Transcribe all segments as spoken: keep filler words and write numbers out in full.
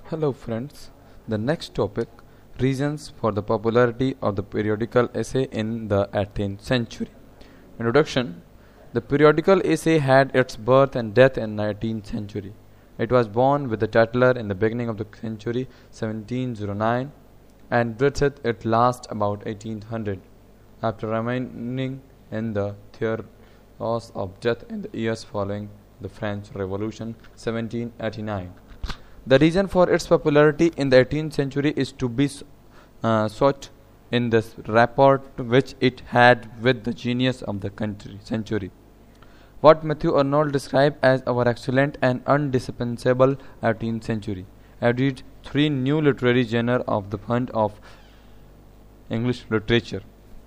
Hello friends, the next topic, reasons for the popularity of the periodical essay in the eighteenth century. Introduction. The periodical essay had its birth and death in nineteenth century. It was born with the Tatler in the beginning of the century seventeen oh nine and breathed its last about eighteen hundred, after remaining in the throes of death in the years following the French Revolution seventeen eighty-nine. The reason for its popularity in the eighteenth century is to be uh, sought in the rapport which it had with the genius of the country century. What Matthew Arnold described as our excellent and indispensable eighteenth century added three new literary genres of the fund of English literature.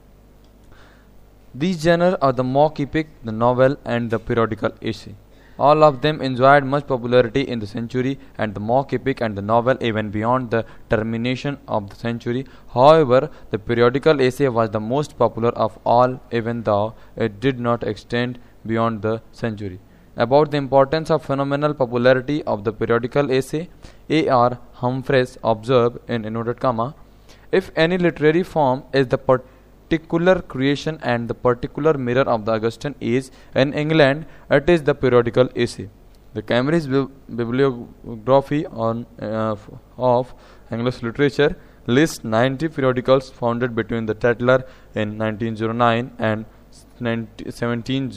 These genres are the mock epic, the novel, and the periodical essay. All of them enjoyed much popularity in the century, and the mock epic and the novel even beyond the termination of the century. However, the periodical essay was the most popular of all, even though it did not extend beyond the century. About the importance of phenomenal popularity of the periodical essay, A R Humphreys observed in inverted comma, if any literary form is the particular creation and the particular mirror of the Augustan age in England, it is the periodical essay. The Cambridge Bibliography on uh, of English Literature lists ninety periodicals founded between the Tatler in nineteen oh nine and seventeen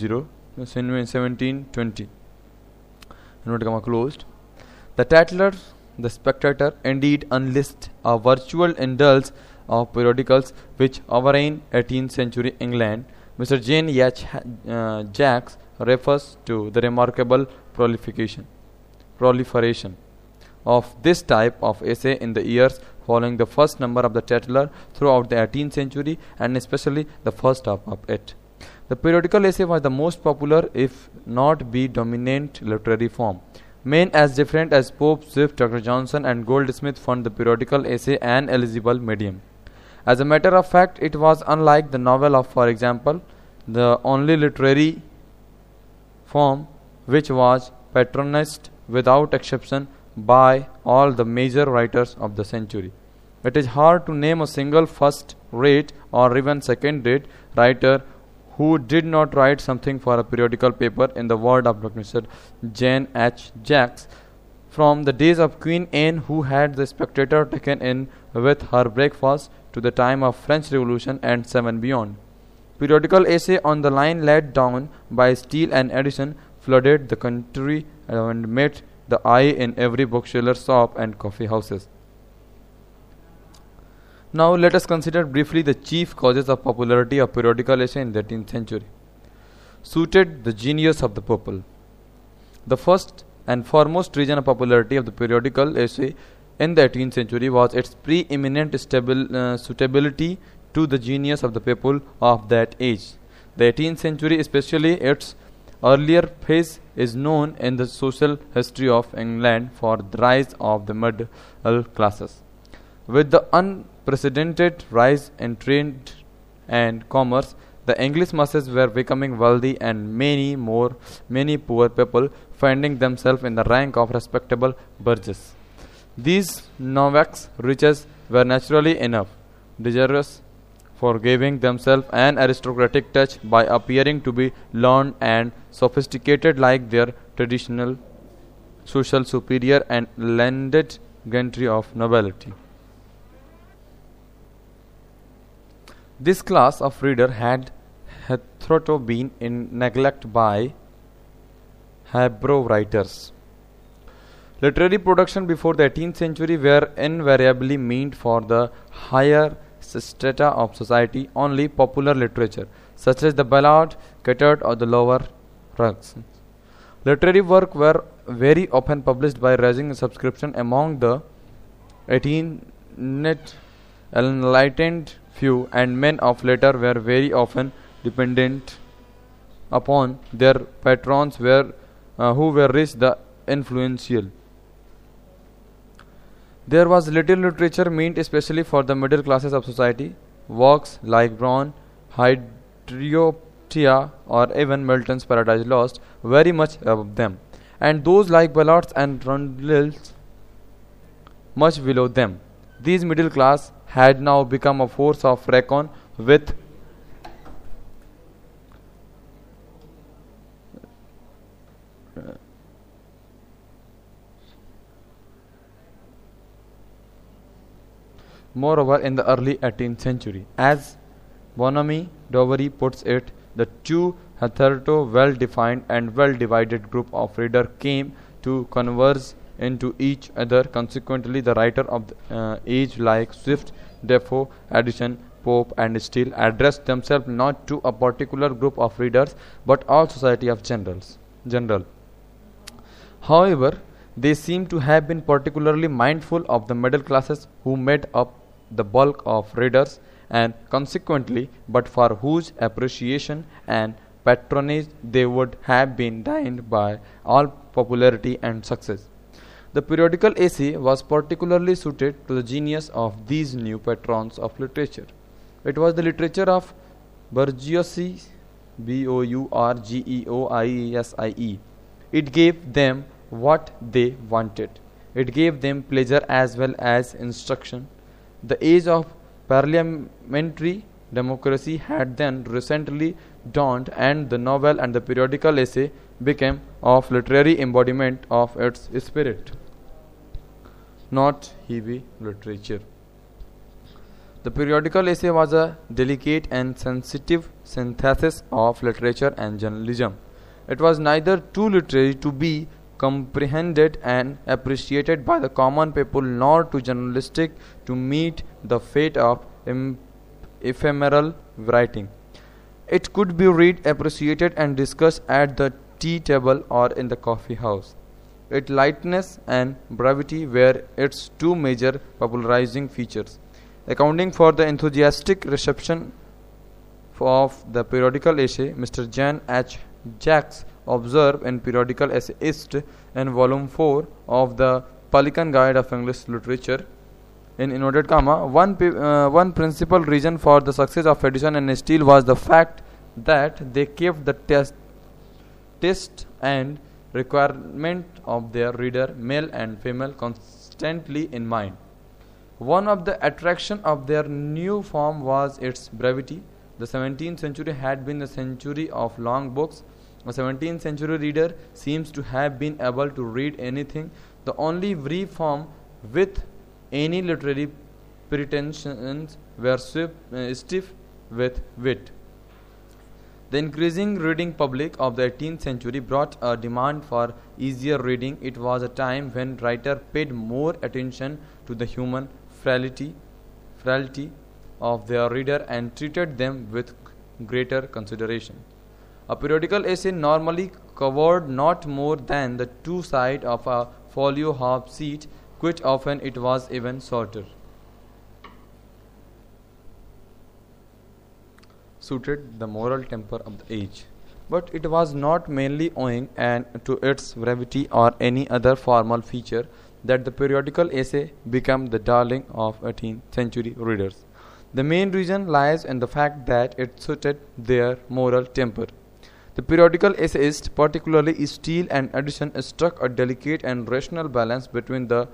twenty. Inverted comma closed. The Tatler, the Spectator, indeed unlists a virtual indulge of periodicals which overran eighteenth century England. Mister Jane H. Uh, Jacks refers to the remarkable proliferation, proliferation of this type of essay in the years following the first number of the Tatler throughout the eighteenth century, and especially the first half of it. The periodical essay was the most popular, if not the dominant, literary form. Men as different as Pope, Swift, Doctor Johnson, and Goldsmith found the periodical essay an eligible medium. As a matter of fact, it was unlike the novel of, for example, the only literary form which was patronized without exception by all the major writers of the century. It is hard to name a single first-rate or even second-rate writer who did not write something for a periodical paper, in the word of Doctor Jane H. Jacks. From the days of Queen Anne, who had the Spectator taken in with her breakfast, to the time of French Revolution and seven beyond, periodical essay on the line laid down by Steele and Addison flooded the country and met the eye in every bookseller's shop and coffee houses. Now let us consider briefly the chief causes of popularity of periodical essay in the eighteenth century. Suited the genius of the people. The first and foremost reason of popularity of the periodical essay in the eighteenth century was its preeminent stabil, uh, suitability to the genius of the people of that age. The eighteenth century, especially its earlier phase, is known in the social history of England for the rise of the middle classes. With the unprecedented rise in trade and commerce, the English masses were becoming wealthy, and many more, many poor people finding themselves in the rank of respectable burgesses. These novice riches were naturally enough desirous for giving themselves an aristocratic touch by appearing to be learned and sophisticated like their traditional social superior and landed gentry of nobility. This class of reader had hitherto been in neglect by Hebrew writers. Literary production before the eighteenth century were invariably meant for the higher strata of society. Only popular literature, such as the ballad, catered or the lower rungs. Literary work were very often published by raising a subscription among the eighteenth enlightened few, and men of letter were very often dependent upon their patrons were, uh, who were rich the influential. There was little literature meant especially for the middle classes of society. Works like Brown, Hydroptia, or even Milton's Paradise Lost very much above them, and those like ballads and roundels much below them. These middle class had now become a force of reckon with. Moreover, in the early eighteenth century, as Bonamy Dovery puts it, the two hitherto well-defined and well-divided group of readers came to converge into each other. Consequently, the writer of the uh, age like Swift, Defoe, Addison, Pope and Steele addressed themselves not to a particular group of readers but all society of generals. General. However, they seem to have been particularly mindful of the middle classes who made up the bulk of readers and consequently but for whose appreciation and patronage they would have been denied by all popularity and success. The periodical essay was particularly suited to the genius of these new patrons of literature. It was the literature of bourgeoisie, B O U R G E O I E S I E. It gave them what they wanted. It gave them pleasure as well as instruction. The age of parliamentary democracy had then recently dawned, and the novel and the periodical essay became of literary embodiment of its spirit, not heavy literature. The periodical essay was a delicate and sensitive synthesis of literature and journalism. It was neither too literary to be comprehended and appreciated by the common people nor too journalistic to meet the fate of em- ephemeral writing. It could be read, appreciated and discussed at the tea table or in the coffee house. Its lightness and brevity were its two major popularizing features. Accounting for the enthusiastic reception of the periodical essay, Mister John H. Jacks observed in Periodical Essayist in volume four of the Pelican Guide of English Literature in inverted comma, one, uh, one principal reason for the success of Addison and Steele was the fact that they kept the test, taste and requirement of their reader, male and female, constantly in mind. One of the attractions of their new form was its brevity. The seventeenth century had been the century of long books. A seventeenth century reader seems to have been able to read anything. The only brief form with any literary pretensions were swift, uh, stiff with wit. The increasing reading public of the eighteenth century brought a demand for easier reading. It was a time when writers paid more attention to the human frailty, frailty of their reader and treated them with greater consideration. A periodical essay normally covered not more than the two sides of a folio half sheet. Quite often it was even shorter. Suited the moral temper of the age. But it was not mainly owing and to its brevity or any other formal feature that the periodical essay became the darling of eighteenth century readers. The main reason lies in the fact that it suited their moral temper. The periodical essayists, particularly Steele and Addison, struck a delicate and rational balance between the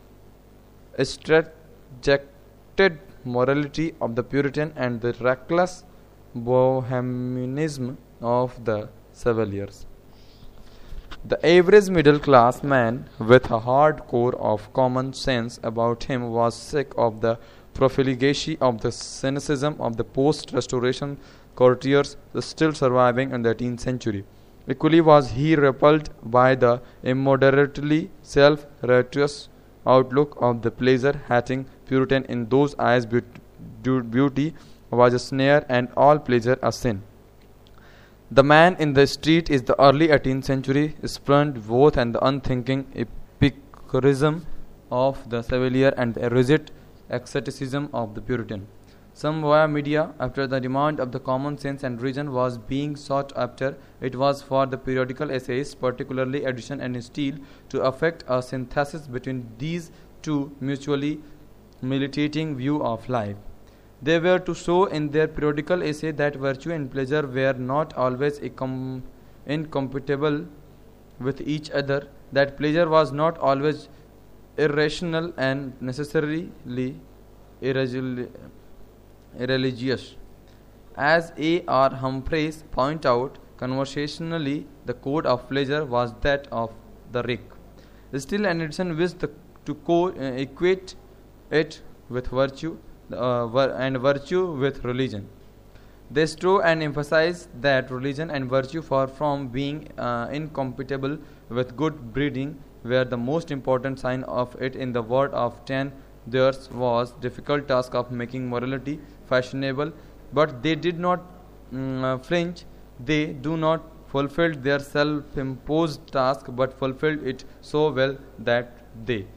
straitjacketed morality of the Puritan and the reckless bohemianism of the Chevaliers. The average middle-class man with a hard core of common sense about him was sick of the profligacy of the cynicism of the post-Restoration courtiers still surviving in the eighteenth century. Equally was he repelled by the immoderately self-righteous outlook of the pleasure-hating Puritan. In those eyes, beauty was a snare and all pleasure a sin. The man in the street is the early eighteenth century spurned both and the unthinking epicurism of the Chevalier and the rigid asceticism of the Puritan. Some via media, after the demand of the common sense and reason was being sought after, it was for the periodical essayists, particularly Addison and Steele, to effect a synthesis between these two mutually militating views of life. They were to show in their periodical essay that virtue and pleasure were not always incom- incompatible with each other, that pleasure was not always irrational and necessarily irreli- irreligious. As A R Humphreys point out, conversationally, the code of pleasure was that of the rake. Still, and Edison wished the, to co- uh, equate it with virtue uh, vir- and virtue with religion. They strove and emphasized that religion and virtue, far from being uh, incompatible with good breeding, were the most important sign of it. In the word of ten, theirs was difficult task of making morality fashionable, but they did not mm, uh, flinch. They do not fulfilled their self-imposed task, but fulfilled it so well that they,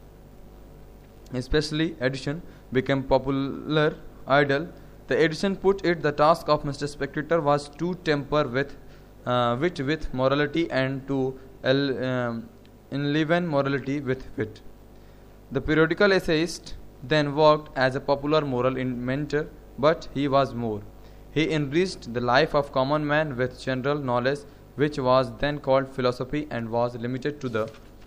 especially Edison, became popular idol. The Edison put it, the task of Mister Spectator was to temper with uh, wit with morality and to el- um, enliven morality with wit. The periodical essayist then worked as a popular moral inventor, but he was more. He enriched the life of common man with general knowledge, which was then called philosophy and was limited to the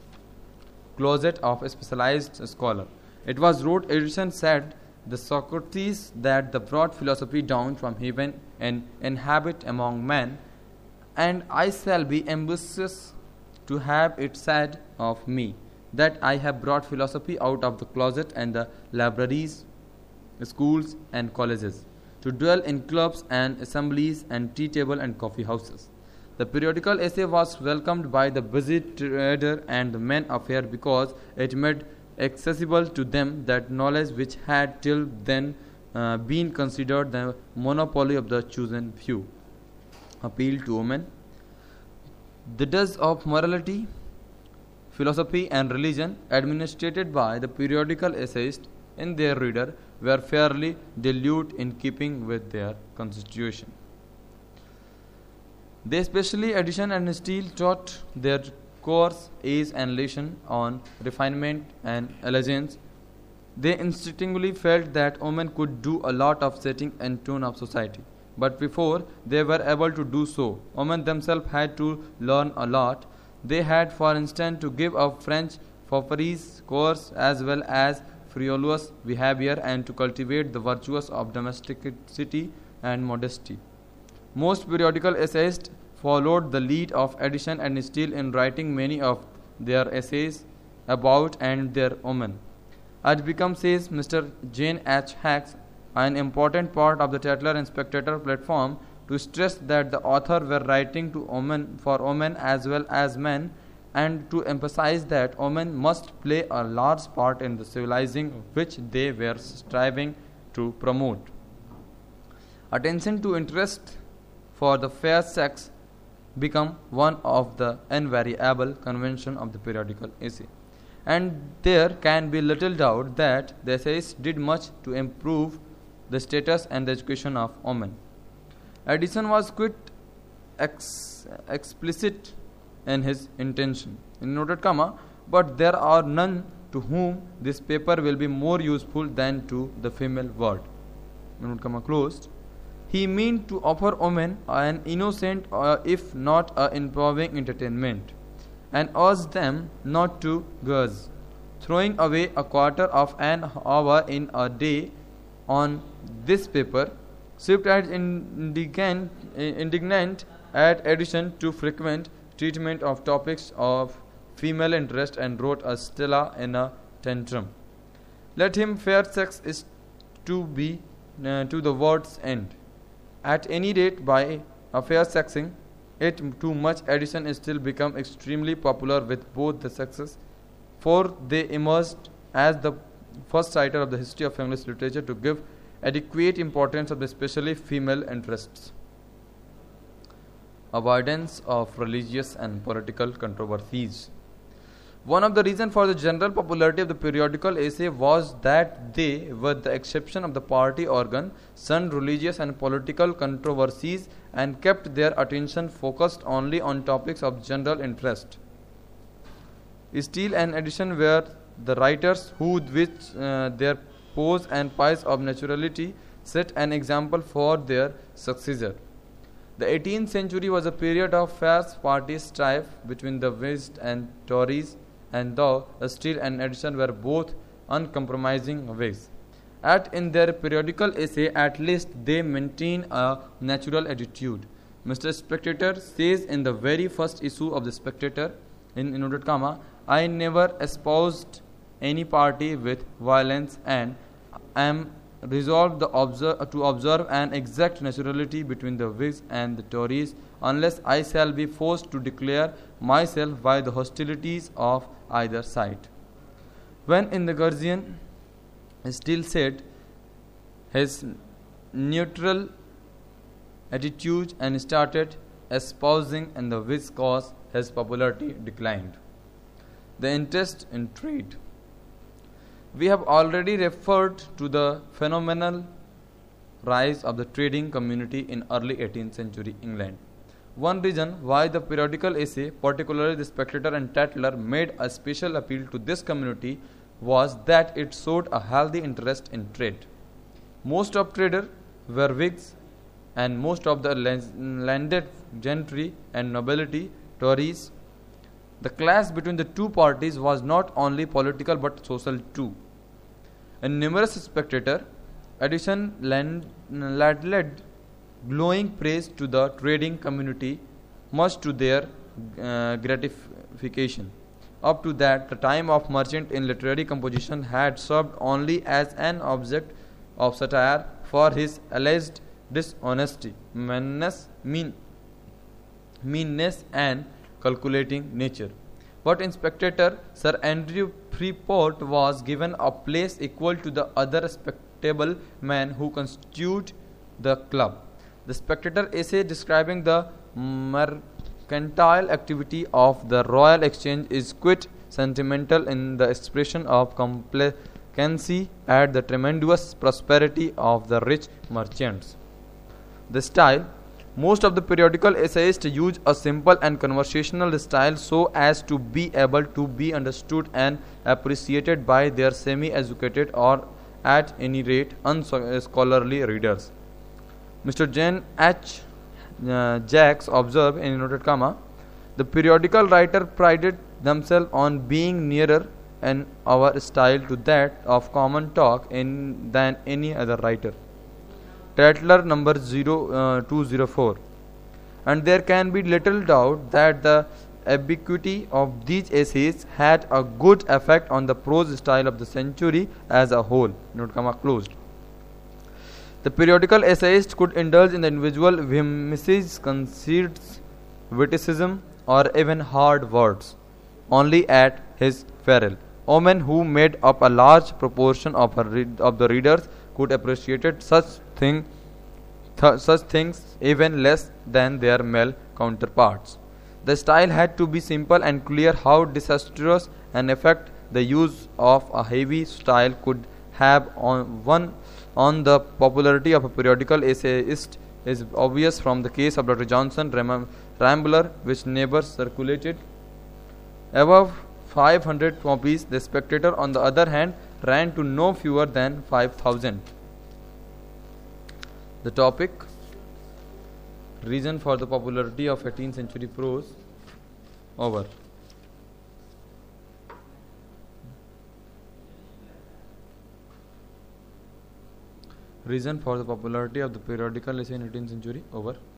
closet of a specialized scholar. It was wrote, Edison said, the Socrates that the brought philosophy down from heaven and inhabit among men, and I shall be ambitious to have it said of me that I have brought philosophy out of the closet and the libraries, schools and colleges, to dwell in clubs and assemblies and tea table and coffee houses. The periodical essay was welcomed by the busy trader and the men of air because it made accessible to them that knowledge which had till then uh, been considered the monopoly of the chosen few. Appeal to women. The does of morality, philosophy and religion administered by the periodical essayist in their reader were fairly dilute in keeping with their constitution. They, especially Edison and Steele, taught their course, age and lesson on refinement and elegance. They instinctively felt that women could do a lot of setting and tone of society. But before they were able to do so, women themselves had to learn a lot. They had, for instance, to give up French fopperies course as well as frivolous behavior and to cultivate the virtues of domesticity and modesty. Most periodical essayists followed the lead of Edison and Steele in writing many of their essays about and their women. It becomes, says Mister Jane H. Hacks, an important part of the Tatler and Spectator platform to stress that the author were writing to women for women as well as men, and to emphasize that women must play a large part in the civilizing which they were striving to promote. Attention to interest for the fair sex become one of the invariable convention of the periodical essay, and there can be little doubt that the essayists did much to improve the status and the education of women. Edison was quite ex- explicit in his intention, in noted comma, but there are none to whom this paper will be more useful than to the female word, noted comma closed. He meant to offer women an innocent, uh, if not an empowering entertainment, and urged them not to gush, throwing away a quarter of an hour in a day on this paper. Swift as indignant, indignant at Edison to frequent treatment of topics of female interest and wrote a stella in a tantrum. Let him fair sex is to be uh, to the word's end. At any rate, by a fair sexing it too much, Edison still become extremely popular with both the sexes, for they emerged as the first writer of the history of English literature to give adequate importance of the especially female interests. Avoidance of religious and political controversies. One of the reasons for the general popularity of the periodical essay was that they, with the exception of the party organ, shunned religious and political controversies and kept their attention focused only on topics of general interest. Steele and Edison were the writers who, with uh, their pose and pious of naturality, set an example for their successor. The eighteenth century was a period of fierce party strife between the Whigs and Tories, and Thou, Steele and Addison were both uncompromising Whigs. At in their periodical essay, at least they maintain a natural attitude. Mister Spectator says in the very first issue of the Spectator, in inverted comma, I never espoused any party with violence and am resolved the observe, to observe an exact naturality between the Whigs and the Tories, unless I shall be forced to declare myself by the hostilities of either side. When in the Guardian, Steele said his neutral attitude and started espousing in the Whigs cause, his popularity declined. The interest in trade. We have already referred to the phenomenal rise of the trading community in early eighteenth century England. One reason why the periodical essay, particularly the Spectator and Tatler, made a special appeal to this community was that it showed a healthy interest in trade. Most of traders were Whigs and most of the landed gentry and nobility Tories. The clash between the two parties was not only political but social too. In numerous Spectator, Addison ladled glowing praise to the trading community, much to their uh, gratification. Up to that, the time of Merchant in literary composition had served only as an object of satire for his alleged dishonesty, meanness, mean, meanness and calculating nature. But in Spectator, Sir Andrew Freeport was given a place equal to the other respectable men who constitute the club. The Spectator essay describing the mercantile activity of the Royal Exchange is quite sentimental in the expression of complacency at the tremendous prosperity of the rich merchants. The style. Most of the periodical essayists use a simple and conversational style so as to be able to be understood and appreciated by their semi-educated or at any rate unscholarly readers. Mister John H. Uh, Jacks observed in inverted comma, the periodical writer prided themselves on being nearer in our style to that of common talk in, than any other writer. Tatler number zero, uh, two oh four. And there can be little doubt that the ubiquity of these essays had a good effect on the prose style of the century as a whole. Note comma closed. The periodical essayist could indulge in the individual whimsies, conceits, witticism, or even hard words, only at his peril. Women who made up a large proportion of, her read, of the readers could appreciate such thing, th such things even less than their male counterparts. The style had to be simple and clear. How disastrous an effect the use of a heavy style could have on one on the popularity of a periodical essayist is obvious from the case of Doctor Johnson Ram Rambler, which never circulated above five hundred copies. The Spectator, on the other hand, ran to no fewer than five thousand. The topic, reason for the popularity of eighteenth century prose, over. Reason for the popularity of the periodical essay in eighteenth century, over.